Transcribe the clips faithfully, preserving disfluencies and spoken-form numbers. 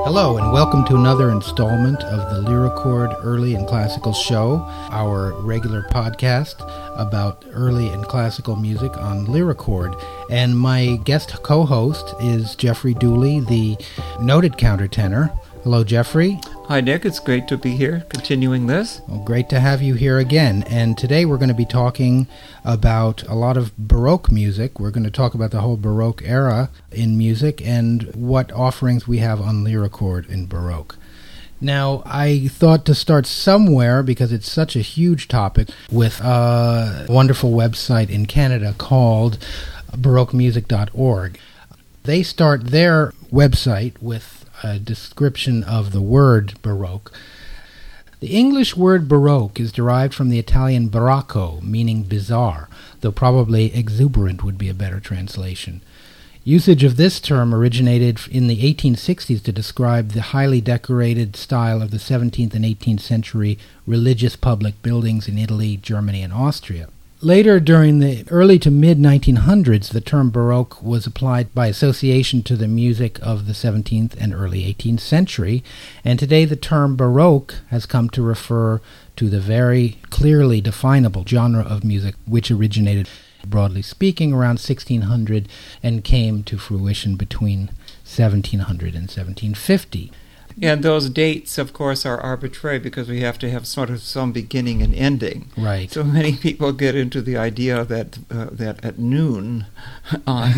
Hello, and welcome to another installment of the Lyrichord Early and Classical Show, our regular podcast about early and classical music on Lyrichord. And my guest co-host is Jeffrey Dooley, the noted countertenor. Hello, Jeffrey. Hi, Nick. It's great to be here, continuing this. Well, great to have you here again. And today we're going to be talking about a lot of Baroque music. We're going to talk about the whole Baroque era in music and what offerings we have on Lyrichord in Baroque. Now, I thought to start somewhere, because it's such a huge topic, with a wonderful website in Canada called baroque music dot org. They start their website with a description of the word Baroque. The English word Baroque is derived from the Italian barocco, meaning bizarre, though probably exuberant would be a better translation. Usage of this term originated in the eighteen sixties to describe the highly decorated style of the seventeenth and eighteenth century religious public buildings in Italy, Germany, and Austria. Later, during the early to mid nineteen hundreds, the term Baroque was applied by association to the music of the seventeenth and early eighteenth century, and today the term Baroque has come to refer to the very clearly definable genre of music which originated, broadly speaking, around sixteen hundred and came to fruition between seventeen hundred and seventeen fifty. And those dates, of course, are arbitrary because we have to have sort of some beginning and ending. Right. So many people get into the idea that uh, that at noon on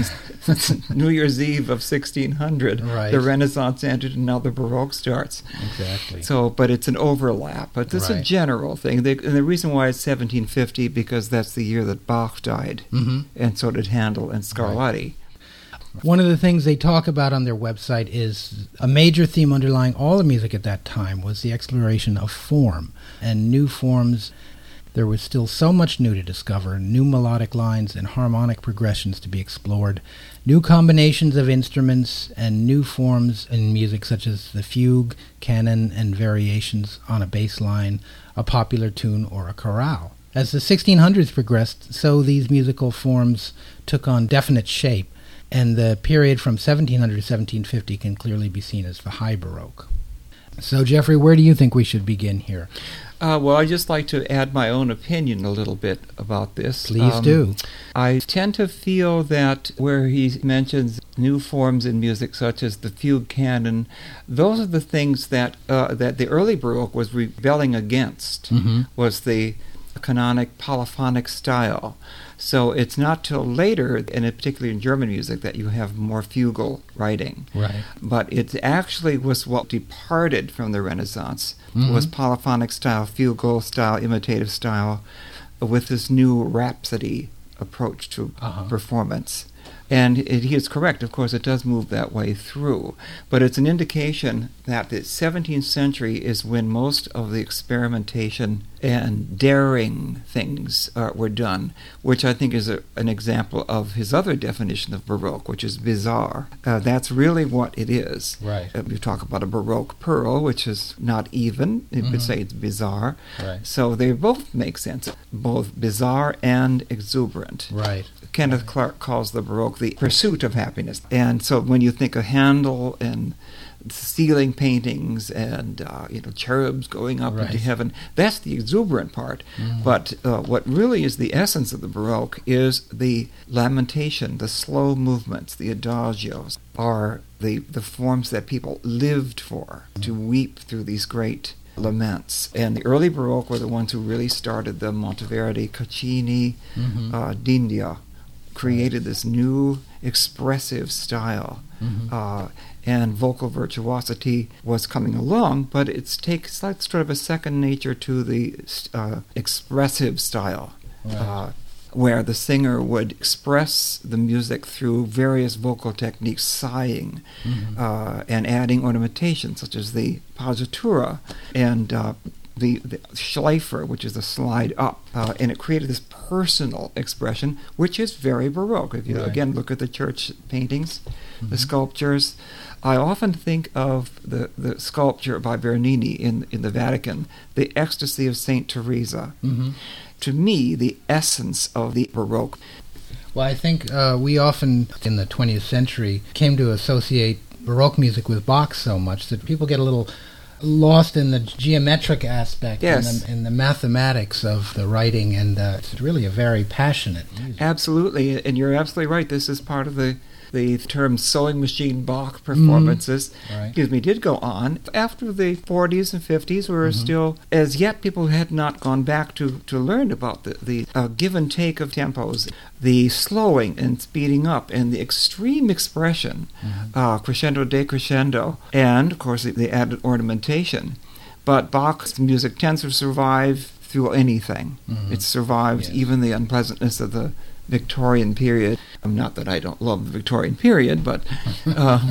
New Year's Eve of sixteen hundred, right, the Renaissance ended and now the Baroque starts. Exactly. So, but it's an overlap. But it's right. a general thing. They, and the reason why it's seventeen fifty, because that's the year that Bach died, mm-hmm. and so did Handel and Scarlatti. Right. One of the things they talk about on their website is a major theme underlying all the music at that time was the exploration of form and new forms. There was still so much new to discover, new melodic lines and harmonic progressions to be explored, new combinations of instruments and new forms in music such as the fugue, canon, and variations on a bass line, a popular tune, or a chorale. As the sixteen hundreds progressed, so these musical forms took on definite shape, and the period from seventeen hundred to seventeen fifty can clearly be seen as the High Baroque. So, Jeffrey, where do you think we should begin here? Uh, well, I'd just like to add my own opinion a little bit about this. Please um, do. I tend to feel that where he mentions new forms in music, such as the fugue canon, those are the things that uh, that the early Baroque was rebelling against, mm-hmm. was the canonic polyphonic style. So it's not till later, and particularly in German music, that you have more fugal writing. Right. But it actually was what departed from the Renaissance, mm-hmm. was polyphonic style, fugal style, imitative style, with this new rhapsody approach to uh-huh. performance. And it, he is correct, of course, it does move that way through. But it's an indication that the seventeenth century is when most of the experimentation and daring things uh, were done, which I think is a, an example of his other definition of Baroque, which is bizarre. Uh, that's really what it is. Right. Uh, we talk about a Baroque pearl, which is not even. You mm-hmm. could say it's bizarre. Right. So they both make sense, both bizarre and exuberant. Right. Kenneth Clark calls the Baroque the pursuit of happiness. And so when you think of Handel and ceiling paintings and uh, you know cherubs going up right. into heaven, that's the exuberant part. Mm-hmm. But uh, what really is the essence of the Baroque is the lamentation, the slow movements, the adagios, are the, the forms that people lived for, mm-hmm. to weep through these great laments. And the early Baroque were the ones who really started them. Monteverdi, Caccini, mm-hmm. uh, D'India created this new expressive style. Mm-hmm. Uh, and vocal virtuosity was coming along, but it takes like sort of a second nature to the uh, expressive style, right. uh, where the singer would express the music through various vocal techniques, sighing, mm-hmm. uh, and adding ornamentation, such as the positura and uh, the, the Schleifer, which is the slide up, uh, and it created this personal expression, which is very Baroque. If you, right. again, look at the church paintings, mm-hmm. the sculptures, I often think of the, the sculpture by Bernini in, in the Vatican, The Ecstasy of Saint Teresa. Mm-hmm. To me, the essence of the Baroque. Well, I think uh, we often, in the twentieth century, came to associate Baroque music with Bach so much that people get a little lost in the geometric aspect yes. and, the, and the mathematics of the writing, and uh, it's really a very passionate music. Absolutely, and you're absolutely right. This is part of the the term sewing machine Bach performances, mm, right. excuse me, did go on. After the forties and fifties, we were mm-hmm. still, as yet, people had not gone back to, to learn about the, the uh, give and take of tempos, the slowing and speeding up, and the extreme expression, mm-hmm. uh, crescendo, decrescendo, and, of course, the, the added ornamentation. But Bach's music tends to survive through anything. Mm-hmm. It survives yes. even the unpleasantness of the Victorian period. Not that I don't love the Victorian period, but uh,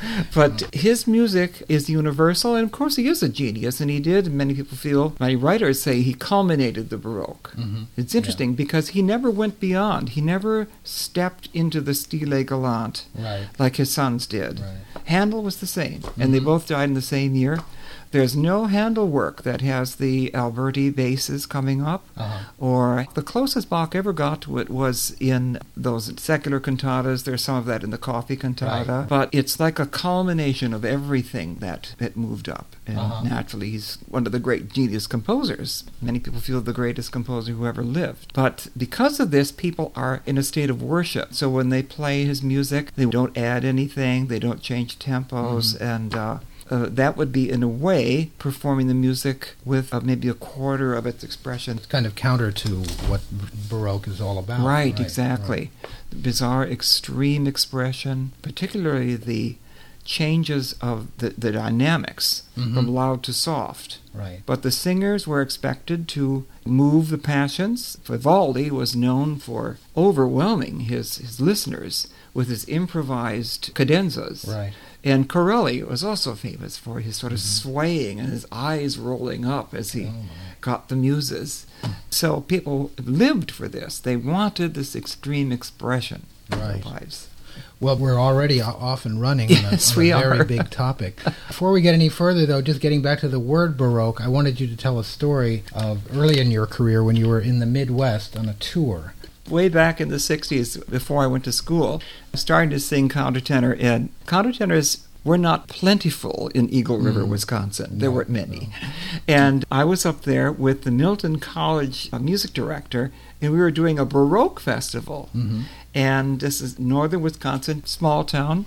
but his music is universal, and of course he is a genius, and he did, many people feel, many writers say he culminated the Baroque. Mm-hmm. It's interesting yeah. because he never went beyond. He never stepped into the stile galant right. like his sons did. Right. Handel was the same, mm-hmm. and they both died in the same year. There's no Handel work that has the Alberti basses coming up, uh-huh. or the closest Bach ever got to it was in those secular cantatas. There's some of that in the Coffee Cantata, right. but it's like a culmination of everything that, that moved up. And uh-huh. naturally, he's one of the great genius composers. Many people feel the greatest composer who ever lived. But because of this, people are in a state of worship. So when they play his music, they don't add anything, they don't change tempos, mm-hmm. and uh, Uh, that would be, in a way, performing the music with uh, maybe a quarter of its expression. It's kind of counter to what Baroque is all about. Right, right exactly. Right. The bizarre, extreme expression, particularly the changes of the, the dynamics mm-hmm. from loud to soft. Right. But the singers were expected to move the passions. Vivaldi was known for overwhelming his, his listeners with his improvised cadenzas. Right. And Corelli was also famous for his sort of mm-hmm. swaying and his eyes rolling up as he oh got the muses. So people lived for this. They wanted this extreme expression in right. their lives. Well, we're already off and running on a, yes, on we a very are. big topic. Before we get any further, though, just getting back to the word Baroque, I wanted you to tell a story of early in your career when you were in the Midwest on a tour. Way back in the sixties, before I went to school, I started to sing countertenor, and countertenors were not plentiful in Eagle River, mm. Wisconsin. There no, weren't many. No. And I was up there with the Milton College music director, and we were doing a Baroque festival. Mm-hmm. And this is northern Wisconsin, small town.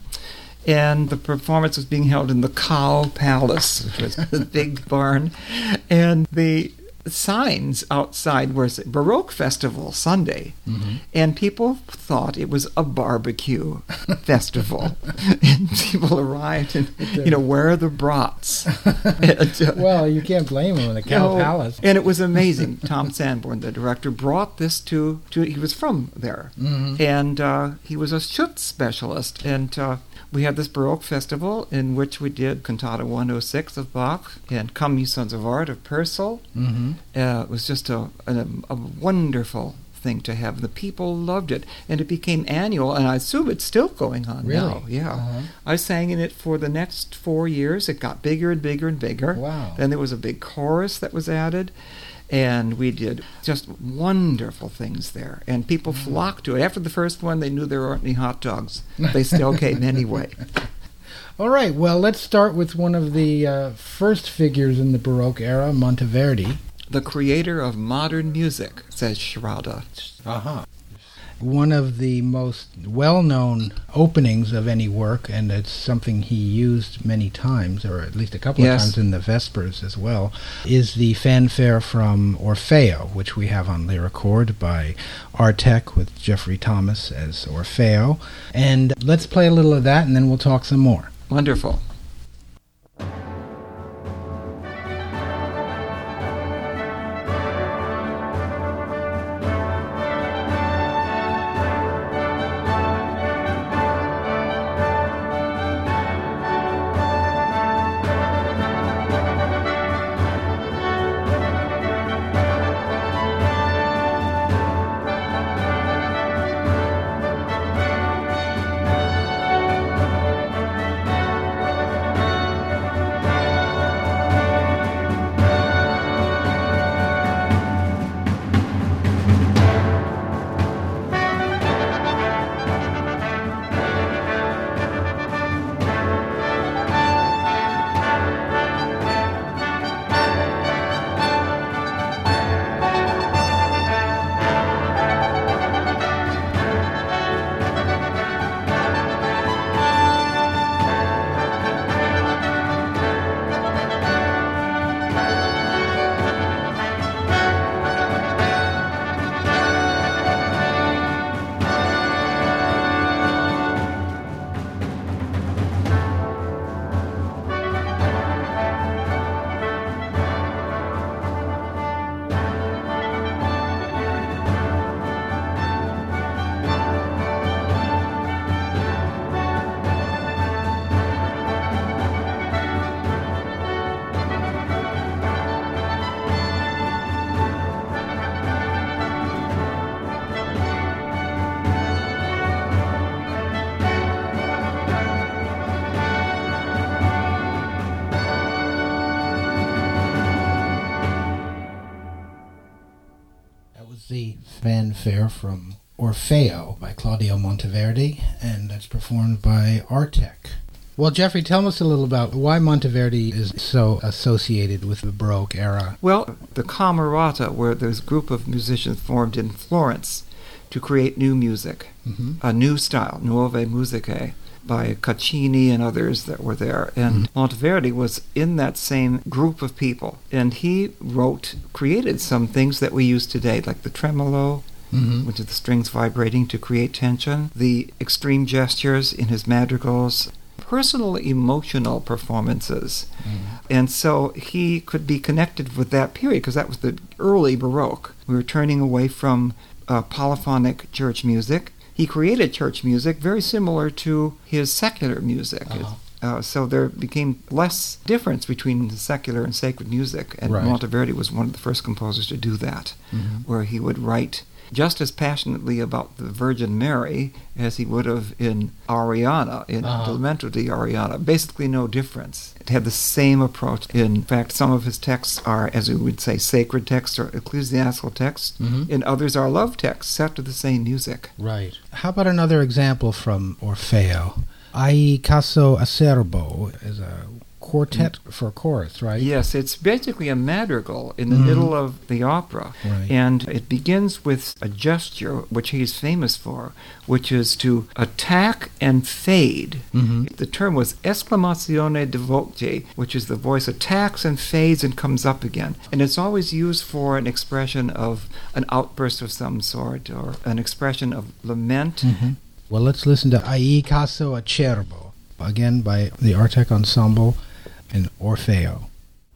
And the performance was being held in the Cow Palace, which was a big barn. And the signs outside were Baroque Festival Sunday, mm-hmm. and people thought it was a barbecue festival. And people arrived, and you know, where are the brats? and, uh, well, you can't blame them in the Cow you know, Palace. And it was amazing. Tom Sanborn, the director, brought this to, to he was from there, mm-hmm. and uh, he was a Schutz specialist, and uh, we had this Baroque festival in which we did Cantata one oh six of Bach and Come Ye Sons of Art of Purcell. Mm-hmm. Uh, it was just a, a, a wonderful thing to have. The people loved it, and it became annual, and I assume it's still going on really? now. Yeah, uh-huh. I sang in it for the next four years. It got bigger and bigger and bigger. Wow. Then there was a big chorus that was added. And we did just wonderful things there. And people mm. flocked to it. After the first one, they knew there weren't any hot dogs. They still came anyway. All right. Well, let's start with one of the uh, first figures in the Baroque era, Monteverdi. The creator of modern music, says Schrader. Uh-huh. One of the most well-known openings of any work, and it's something he used many times, or at least a couple yes. of times in the Vespers as well, is the fanfare from Orfeo, which we have on Lyricord by Artek with Jeffrey Thomas as Orfeo. And let's play a little of that, and then we'll talk some more. Wonderful. That was the fanfare from Orfeo by Claudio Monteverdi, and that's performed by Artek. Well, Jeffrey, tell us a little about why Monteverdi is so associated with the Baroque era. Well, the Camerata, where this group of musicians formed in Florence to create new music, mm-hmm. a new style, Nuove Musiche, by Caccini and others that were there. And mm-hmm. Monteverdi was in that same group of people. And he wrote, created some things that we use today, like the tremolo, mm-hmm. which is the strings vibrating to create tension, the extreme gestures in his madrigals, personal emotional performances. Mm-hmm. And so he could be connected with that period, because that was the early Baroque. We were turning away from uh, polyphonic church music. He created church music very similar to his secular music. Uh-huh. Uh, so there became less difference between the secular and sacred music, and right. Monteverdi was one of the first composers to do that, mm-hmm. where he would write just as passionately about the Virgin Mary as he would have in Ariana, in uh-huh. Elemento di Ariana. Basically no difference. It had the same approach. In fact, some of his texts are, as we would say, sacred texts or ecclesiastical texts, mm-hmm. and others are love texts set to the same music. Right. How about another example from Orfeo? Ai Caso Acerbo is a quartet mm. for chorus, right? Yes, it's basically a madrigal in the mm. middle of the opera. Right. And it begins with a gesture, which he's famous for, which is to attack and fade. Mm-hmm. The term was esclamazione di voce, which is the voice attacks and fades and comes up again. And it's always used for an expression of an outburst of some sort, or an expression of lament. Mm-hmm. Well, let's listen to Ai Caso Acerbo, again by the Artek Ensemble in Orfeo.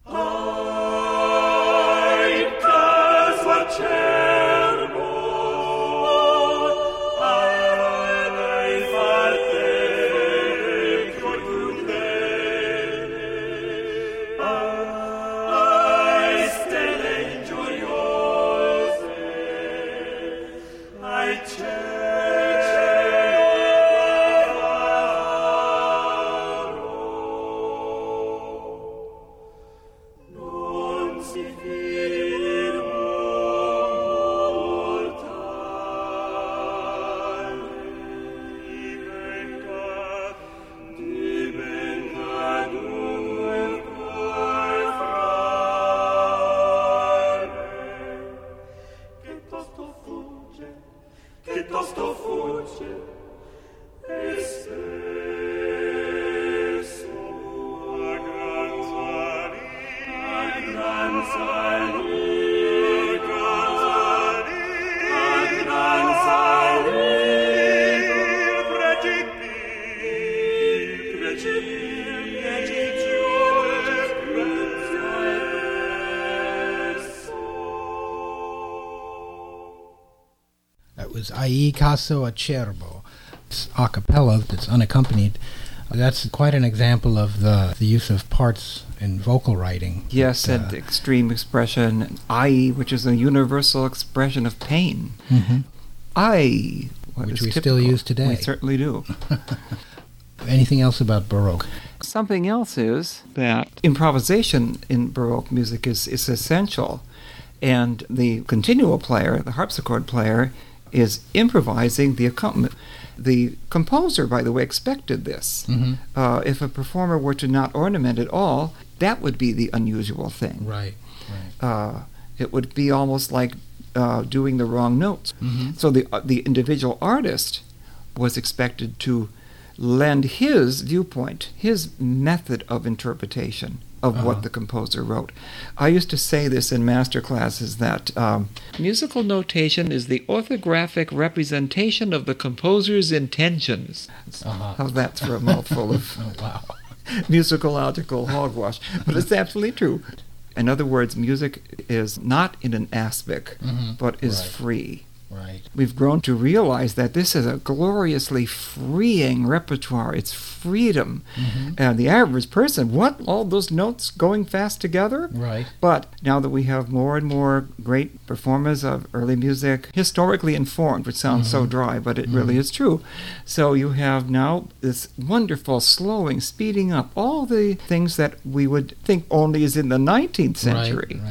Was Ai Caso Acerbo. It's a cappella that's unaccompanied. That's quite an example of the, the use of parts in vocal writing. Yes, but, uh, and extreme expression. Ai, which is a universal expression of pain. Mm-hmm. Ai, which we typical. Still use today. We certainly do. Anything else about Baroque? Something else is that improvisation in Baroque music is, is essential. And the continuo player, the harpsichord player, is improvising the accompaniment. The composer, by the way, expected this. Mm-hmm. Uh, if a performer were to not ornament at all, that would be the unusual thing. Right, right. Uh, it would be almost like uh, doing the wrong notes. Mm-hmm. So the uh, the individual artist was expected to lend his viewpoint, his method of interpretation of uh-huh. what the composer wrote. I used to say this in master classes, that um, musical notation is the orthographic representation of the composer's intentions. Uh-huh. How's that for a mouthful of oh, wow. musicological hogwash? But it's absolutely true. In other words, music is not in an aspic, mm-hmm. but is right. free. Right. We've grown to realize that this is a gloriously freeing repertoire. It's freedom. Mm-hmm. And the average person, what? All those notes going fast together? Right. But now that we have more and more great performers of early music, historically informed, which sounds mm-hmm. so dry, but it mm-hmm. really is true. So you have now this wonderful slowing, speeding up, all the things that we would think only is in the nineteenth century. Right, right.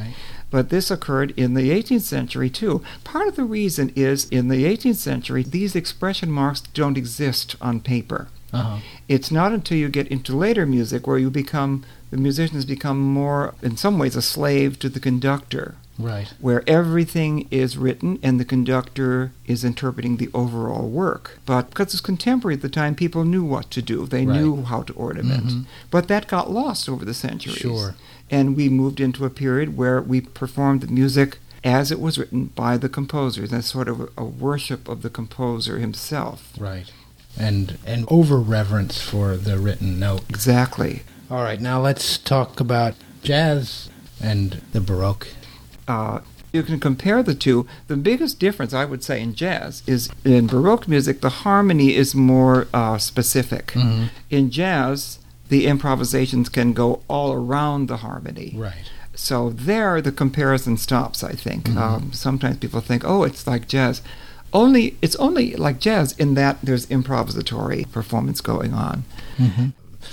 But this occurred in the eighteenth century too. Part of the reason is in the eighteenth century, these expression marks don't exist on paper. Uh-huh. It's not until you get into later music where you become, the musicians become more, in some ways, a slave to the conductor. Right. Where everything is written and the conductor is interpreting the overall work. But because it's contemporary at the time, people knew what to do. They Right. knew how to ornament. Mm-hmm. But that got lost over the centuries. Sure. And we moved into a period where we performed the music as it was written by the composers. That's sort of a, a worship of the composer himself. Right. And and over-reverence for the written note. Exactly. All right, now let's talk about jazz and the Baroque. Uh, you can compare the two. The biggest difference, I would say, in jazz is in Baroque music, the harmony is more uh, specific. Mm-hmm. In jazz, the improvisations can go all around the harmony. Right. So there, the comparison stops, I think. Mm-hmm. Um, sometimes people think, oh, it's like jazz. Only It's only like jazz in that there's improvisatory performance going on. Mm-hmm.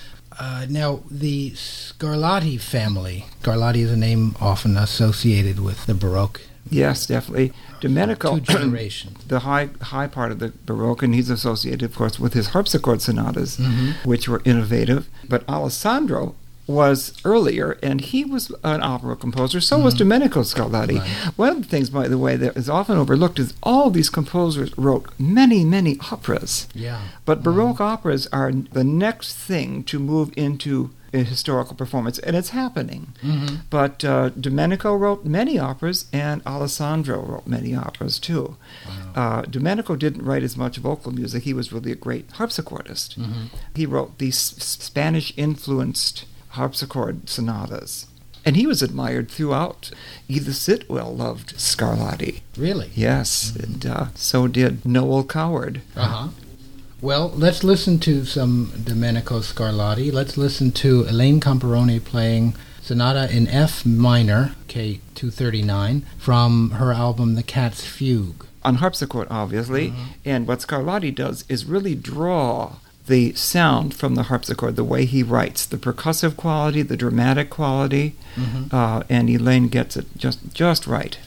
Uh, now, the Scarlatti family. Scarlatti is a name often associated with the Baroque. Yes, definitely. Domenico, Two generations. the high high part of the Baroque, and he's associated, of course, with his harpsichord sonatas, Mm-hmm. which were innovative. But Alessandro was earlier, and he was an opera composer. So was Domenico Scarlatti. Right. One of the things, by the way, that is often overlooked is all these composers wrote many, many operas. Yeah. But Baroque operas are the next thing to move into a historical performance, and it's happening. Mm-hmm. But uh, Domenico wrote many operas, and Alessandro wrote many operas too. Wow. Uh, Domenico didn't write as much vocal music. He was really a great harpsichordist. Mm-hmm. He wrote these Spanish-influenced harpsichord sonatas. And he was admired throughout. Edith Sitwell loved Scarlatti. Really? Yes, and uh, so did Noel Coward. Uh-huh. Well, let's listen to some Domenico Scarlatti. Let's listen to Elaine Comparoni playing Sonata in F minor, K two thirty-nine, from her album The Cat's Fugue. On harpsichord, obviously. Uh-huh. And what Scarlatti does is really draw the sound from the harpsichord, the way he writes, the percussive quality, the dramatic quality, Mm-hmm. uh, and Elaine gets it just just right.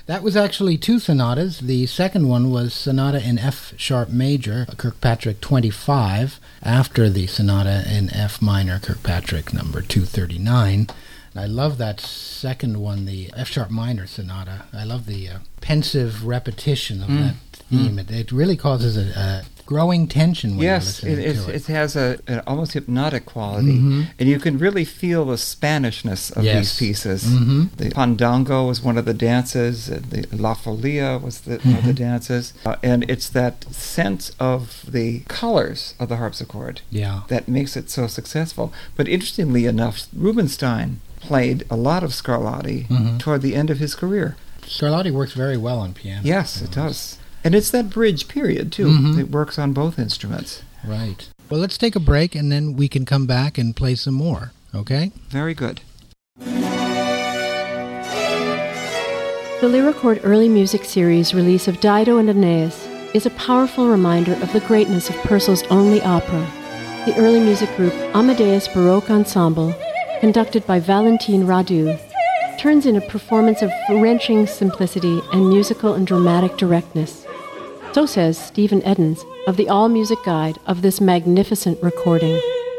That was actually two sonatas. The second one was Sonata in F sharp major, Kirkpatrick twenty-five, after the Sonata in F minor, Kirkpatrick number two thirty-nine. And I love that second one, the F sharp minor sonata. I love the uh, pensive repetition of mm. that theme. Mm. It, it really causes a, a growing tension when yes, you're listening it, to it. Yes, it has a, an almost hypnotic quality, mm-hmm. and you can really feel the Spanishness of yes. these pieces. Mm-hmm. The Fandango was one of the dances, and the La Folia was the, mm-hmm. one of the dances, uh, and it's that sense of the colors of the harpsichord yeah. that makes it so successful. But interestingly enough, Rubinstein played a lot of Scarlatti mm-hmm. toward the end of his career. Scarlatti works very well on piano. Yes, it does. And it's that bridge period, too. Mm-hmm. It works on both instruments. Right. Well, let's take a break, and then we can come back and play some more, okay? Very good. The Lyrichord Early Music Series release of Dido and Aeneas is a powerful reminder of the greatness of Purcell's only opera, the early music group Amadeus Baroque Ensemble, conducted by Valentine Radu, turns in a performance of wrenching simplicity and musical and dramatic directness. So says Stephen Edens of the All Music Guide of this magnificent recording.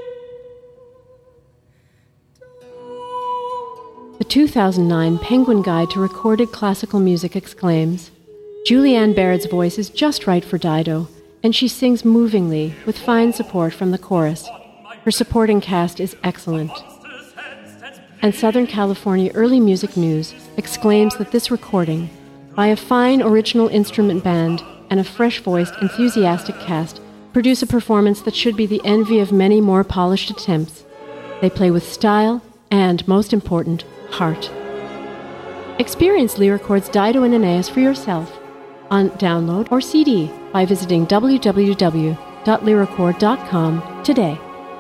The two thousand nine Penguin Guide to Recorded Classical Music exclaims, Julianne Baird's voice is just right for Dido, and she sings movingly with fine support from the chorus. Her supporting cast is excellent. And Southern California Early Music News exclaims that this recording, by a fine original instrument band and a fresh-voiced, enthusiastic cast, produce a performance that should be the envy of many more polished attempts. They play with style and, most important, heart. Experience Lyrichord's Dido and Aeneas for yourself on download or C D by visiting w w w dot lyrichord dot com today.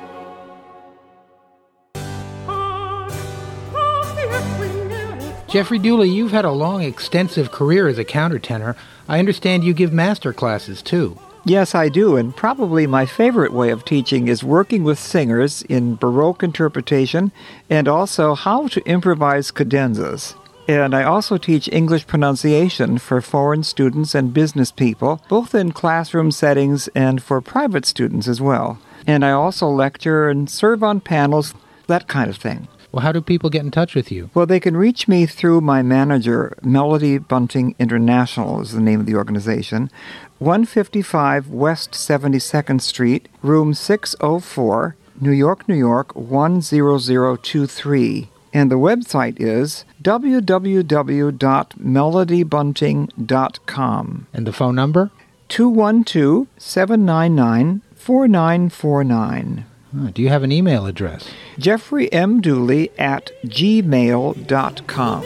Jeffrey Dooley, you've had a long, extensive career as a countertenor. I understand you give master classes, too. Yes, I do, and probably my favorite way of teaching is working with singers in Baroque interpretation and also how to improvise cadenzas. And I also teach English pronunciation for foreign students and business people, both in classroom settings and for private students as well. And I also lecture and serve on panels, that kind of thing. Well, how do people get in touch with you? Well, they can reach me through my manager. Melody Bunting International is the name of the organization. one fifty-five West seventy-second Street, room six oh four, New York, New York, one zero zero two three. And the website is w w w dot melody bunting dot com. And the phone number? two one two, seven nine nine, four nine four nine. Oh, do you have an email address? Jeffrey M. Dooley at gmail dot com.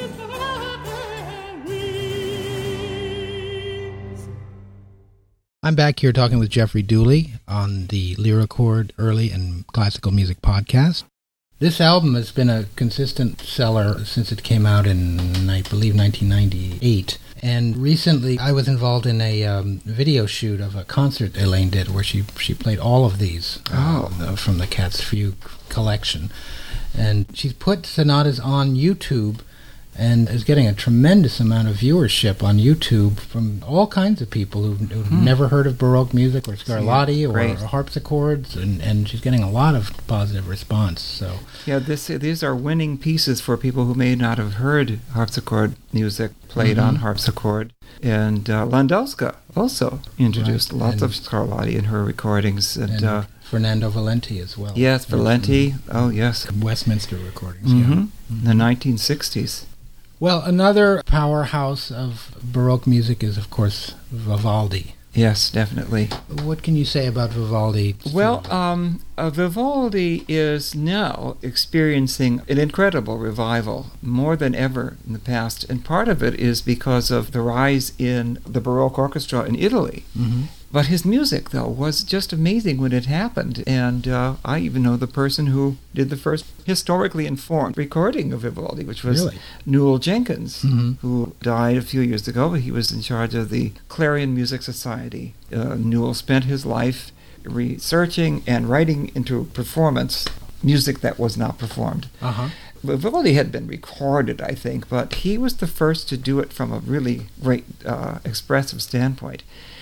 I'm back here talking with Jeffrey Dooley on the Lyrichord Early and Classical Music Podcast. This album has been a consistent seller since it came out in, I believe, nineteen ninety-eight. And recently I was involved in a um, video shoot of a concert Elaine did where she, she played all of these uh, oh. from the Cat's Fugue collection. And she's put sonatas on YouTube and is getting a tremendous amount of viewership on YouTube from all kinds of people who've, who've hmm. never heard of Baroque music or Scarlatti or, or harpsichords, and, and she's getting a lot of positive response. So yeah, this these are winning pieces for people who may not have heard harpsichord music played mm-hmm. on harpsichord. And uh, Landowska also introduced right. lots and, of Scarlatti in her recordings. And, and uh, Fernando Valenti as well. Yes, Valenti. Oh, yes. Westminster recordings, mm-hmm. yeah. Mm-hmm. The nineteen sixties. Well, another powerhouse of Baroque music is, of course, Vivaldi. Yes, definitely. What can you say about Vivaldi? Well, um, uh, Vivaldi is now experiencing an incredible revival, more than ever in the past. And part of it is because of the rise in the Baroque orchestra in Italy. Mm-hmm. But his music, though, was just amazing when it happened. And uh, I even know the person who did the first historically informed recording of Vivaldi, which was really? Newell Jenkins, mm-hmm. who died a few years ago. He was in charge of the Clarion Music Society. Uh, Newell spent his life researching and writing into performance music that was not performed. Uh-huh. Vivaldi had been recorded, I think, but he was the first to do it from a really great uh, expressive standpoint.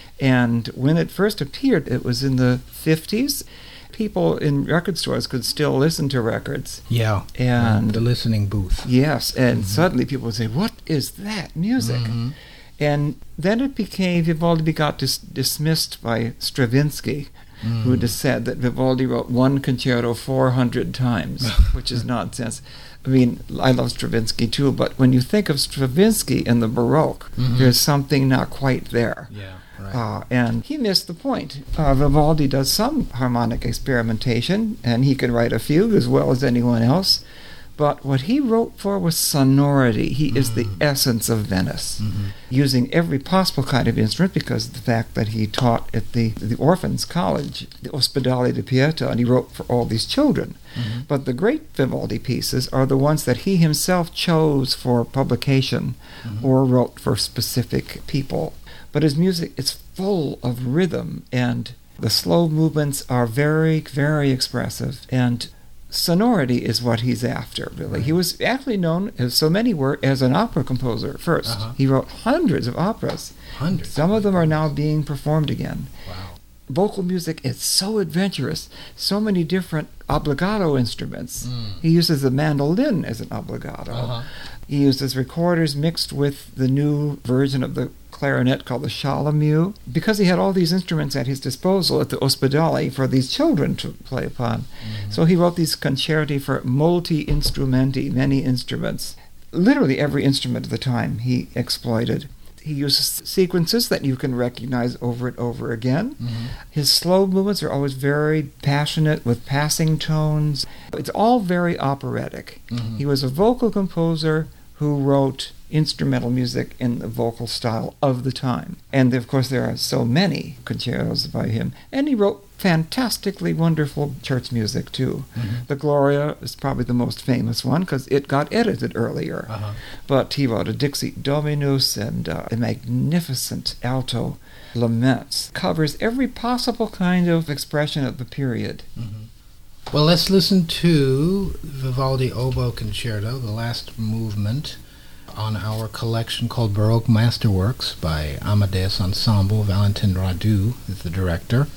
And when it first appeared, it was in the fifties. People in record stores could still listen to records. Yeah, and the listening booth. Yes, and Mm-hmm. suddenly people would say, "What is that music?" Mm-hmm. And then it became, Vivaldi got dis- dismissed by Stravinsky, Mm. who just said that Vivaldi wrote one concerto four hundred times, which is nonsense. I mean, I love Stravinsky too, but when you think of Stravinsky in the Baroque, Mhm. there's something not quite there. Yeah, right. Uh, and he missed the point. Uh, Vivaldi does some harmonic experimentation, and he can write a fugue as well as anyone else. But what he wrote for was sonority. He is the Mm. essence of Venice, Mhm. using every possible kind of instrument because of the fact that he taught at the, the Orphans College, the Ospedale di Pieta, and he wrote for all these children. Mhm. But the great Vivaldi pieces are the ones that he himself chose for publication Mhm. or wrote for specific people. But his music is full of rhythm, and the slow movements are very, very expressive. And sonority is what he's after, really. He was actually known, as so many were, as an opera composer first. Uh-huh. He wrote hundreds of operas. Hundreds. Some of them are now being performed again. Wow. Vocal music is so adventurous, so many different obligato instruments. Mm. He uses the mandolin as an obligato. Uh-huh. He uses recorders mixed with the new version of the clarinet called the Chalamu. Because he had all these instruments at his disposal at the Ospedale for these children to play upon. Mhm. So he wrote these concerti for multi-instrumenti, many instruments. Literally every instrument of the time he exploited. He uses sequences that you can recognize over and over again. Mhm. His slow movements are always very passionate with passing tones. It's all very operatic. Mhm. He was a vocal composer who wrote instrumental music in the vocal style of the time. And of course there are so many concertos by him. And he wrote fantastically wonderful church music too. Mhm. The Gloria is probably the most famous one because it got edited earlier. Uh-huh. But he wrote a Dixit Dominus and uh, a magnificent alto laments. Covers every possible kind of expression of the period. Mhm. Well, let's listen to Vivaldi Oboe Concerto, the last movement, on our collection called Baroque Masterworks by Amadeus Ensemble. Valentin Radu is the director,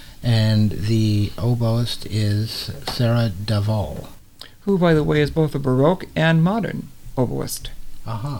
and the oboist is Sarah Daval. Who, by the way, is both a Baroque and modern oboist. Uh-huh.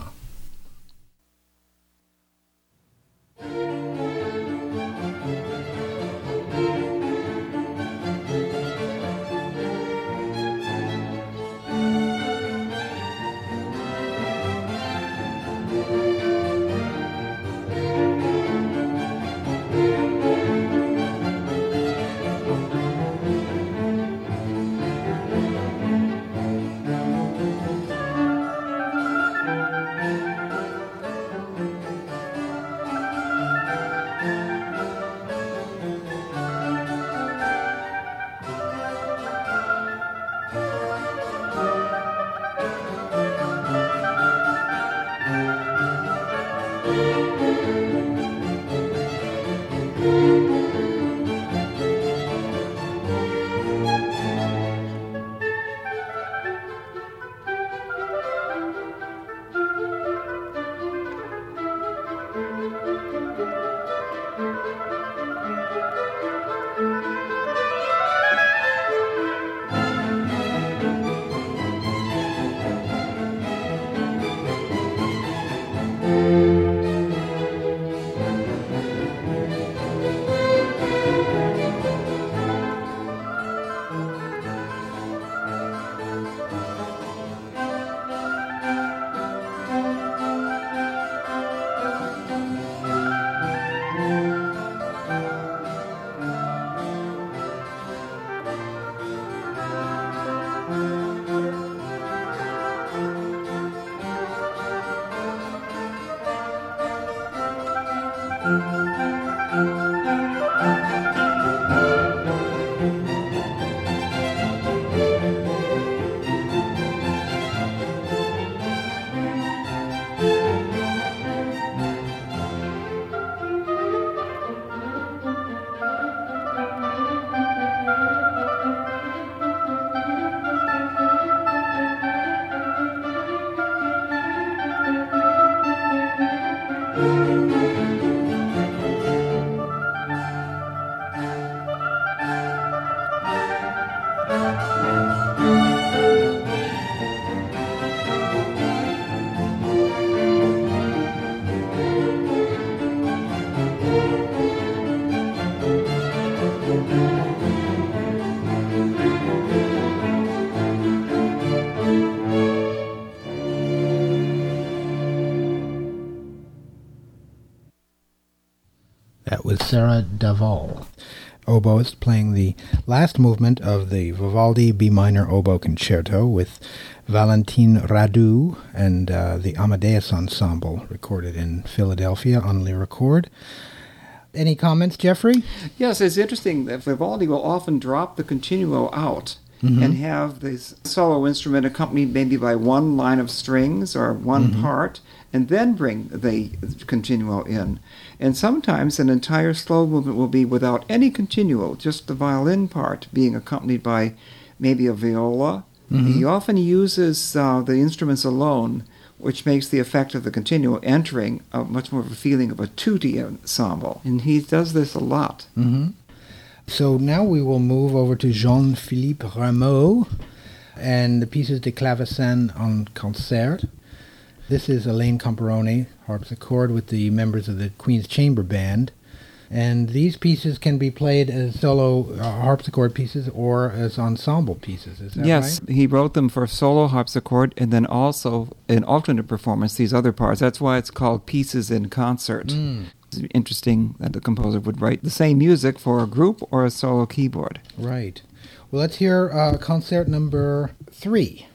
That was Sarah Daval, oboist, playing the last movement of the Vivaldi B minor oboe concerto with Valentin Radu and uh, the Amadeus Ensemble, recorded in Philadelphia on Lyricord. Any comments, Jeffrey? Yes, it's interesting that Vivaldi will often drop the continuo out mm-hmm. and have this solo instrument accompanied maybe by one line of strings or one mm-hmm. part, and then bring the continuo in. And sometimes an entire slow movement will be without any continuo, just the violin part being accompanied by maybe a viola. Mm-hmm. He often uses uh, the instruments alone, which makes the effect of the continuo entering a much more of a feeling of a tutti ensemble. And he does this a lot. Mm-hmm. So now we will move over to Jean-Philippe Rameau and the pieces de clavecin en concert. This is Elaine Comparoni, harpsichord, with the members of the Queen's Chamber Band. And these pieces can be played as solo uh, harpsichord pieces or as ensemble pieces, is that yes, right? Yes, he wrote them for solo harpsichord and then also in alternate performance, these other parts. That's why it's called Pieces in Concert. Mm. It's interesting that the composer would write the same music for a group or a solo keyboard. Right. Well, let's hear uh, concert number three.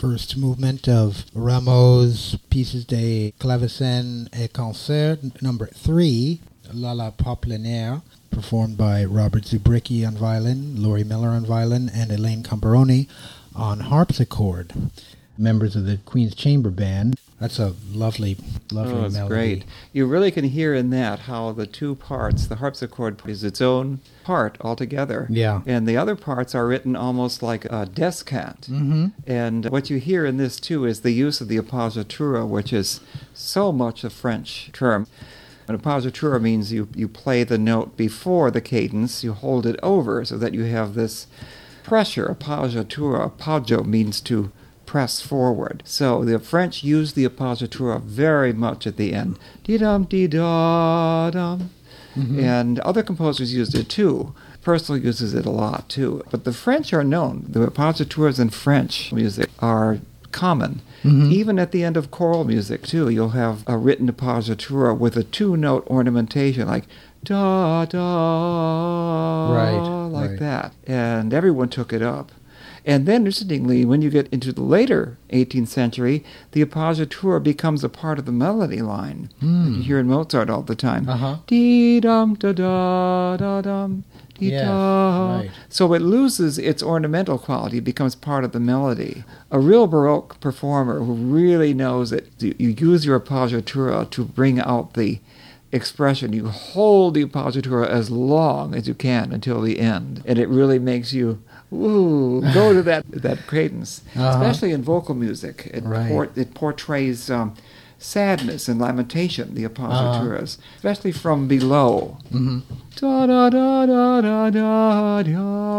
first movement of Rameau's Pieces de Clavecin et Concert, number three, La La Pop plein air, performed by Robert Zubricki on violin, Laurie Miller on violin, and Elaine Camperoni on harpsichord. Members of the Queen's Chamber Band. That's a lovely, lovely oh, it's melody. Great. You really can hear in that how the two parts, the harpsichord is its own part altogether. Yeah. And the other parts are written almost like a descant. Mm-hmm. And what you hear in this, too, is the use of the appoggiatura, which is so much a French term. An appoggiatura means you, you play the note before the cadence, you hold it over so that you have this pressure. Appoggiatura, appoggio means to press forward. So the French use the appoggiatura very much at the end. Dee-dum, dee-da-dum. Mm-hmm. And other composers used it too. Purcell uses it a lot too. But the French are known. The appoggiaturas in French music are common. Mm-hmm. Even at the end of choral music too, you'll have a written appoggiatura with a two-note ornamentation like da da, right, like right. that. And everyone took it up. And then, interestingly, when you get into the later eighteenth century, the appoggiatura becomes a part of the melody line. Mm. You hear in Mozart all the time. Uh-huh. Dee-dum, da-da-da-dum, dee-da. Yes, right. So it loses its ornamental quality, becomes part of the melody. A real Baroque performer who really knows that you use your appoggiatura to bring out the expression. You hold the appoggiatura as long as you can until the end. And it really makes you ooh, go to that that cadence, uh-huh. especially in vocal music. It, right. por- it portrays um, sadness and lamentation, the appoggiaturas, uh-huh. especially from below. Mm-hmm. Da da da da da da da.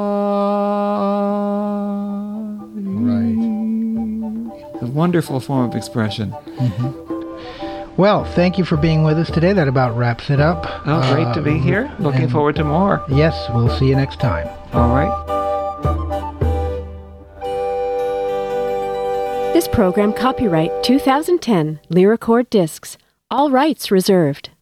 Right. A wonderful form of expression. Mm-hmm. Well, thank you for being with us today. That about wraps it up. Oh, great uh, to be here. Looking forward to more. Yes, we'll see you next time. All right. This program copyright two thousand ten, Lyricord Discs. All rights reserved.